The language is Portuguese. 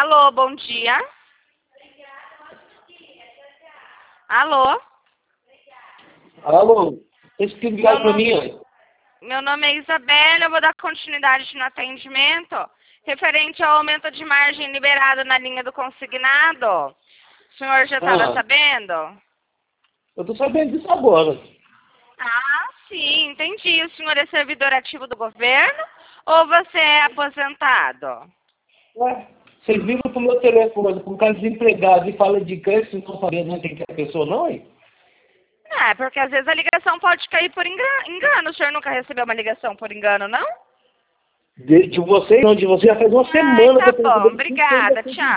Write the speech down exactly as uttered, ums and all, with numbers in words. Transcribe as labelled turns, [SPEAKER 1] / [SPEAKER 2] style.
[SPEAKER 1] Alô, bom dia. Alô?
[SPEAKER 2] Alô? Esse que ligaram pra mim, ó.
[SPEAKER 1] Meu nome é Isabela, eu vou dar continuidade no atendimento referente ao aumento de margem liberado na linha do consignado. O senhor já estava
[SPEAKER 2] Ah.
[SPEAKER 1] sabendo?
[SPEAKER 2] Eu tô sabendo disso agora.
[SPEAKER 1] Ah, sim, entendi. O senhor é servidor ativo do governo ou você é aposentado?
[SPEAKER 2] Ué, vocês viram pro meu telefone, com um cara desempregado e fala de câncer, não sabendo quem que é a pessoa, não, hein?
[SPEAKER 1] É, porque às vezes a ligação pode cair por enga- engano. O senhor nunca recebeu uma ligação por engano, não?
[SPEAKER 2] De, de você, não, de você já faz uma
[SPEAKER 1] Ai,
[SPEAKER 2] semana que
[SPEAKER 1] tá
[SPEAKER 2] eu tô
[SPEAKER 1] bom.
[SPEAKER 2] recebendo cinquenta
[SPEAKER 1] Obrigada. Tchau.